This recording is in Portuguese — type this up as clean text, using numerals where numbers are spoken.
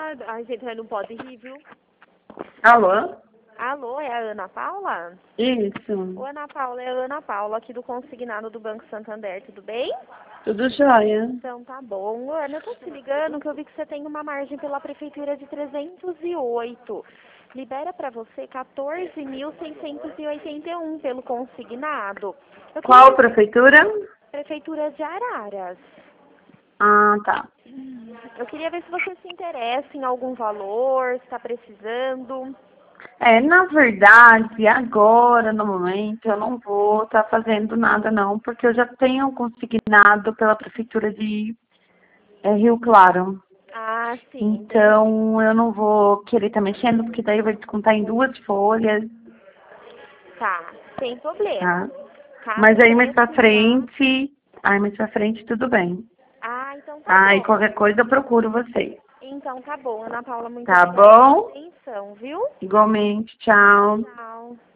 Ai, gente, mas não pode rir, viu? Alô? Alô, é a Ana Paula? Isso. Ô, Ana Paula, é a Ana Paula aqui do Consignado do Banco Santander, tudo bem? Tudo jóia. Então tá bom. Ana, eu tô te ligando que eu vi que você tem uma margem pela prefeitura de 308. Libera pra você 14.681 pelo consignado. Eu Qual queria... prefeitura? Prefeitura de Araras. Ah, tá. Eu queria ver se você se interessa em algum valor, se está precisando. Na verdade, agora, no momento, eu não vou estar fazendo nada não, porque eu já tenho consignado pela prefeitura de Rio Claro. Ah, sim, entendi. Então, eu não vou querer estar mexendo, porque daí vai descontar em 2 folhas, Tá, sem problema. tá? Caso Mas aí precisar. mais pra frente tudo bem. Ah, então tá Tá? E bom. qualquer coisa eu procuro você. Então tá bom, Ana Paula, muito Tá obrigada pela bom? atenção, viu? Igualmente, tchau. Tchau.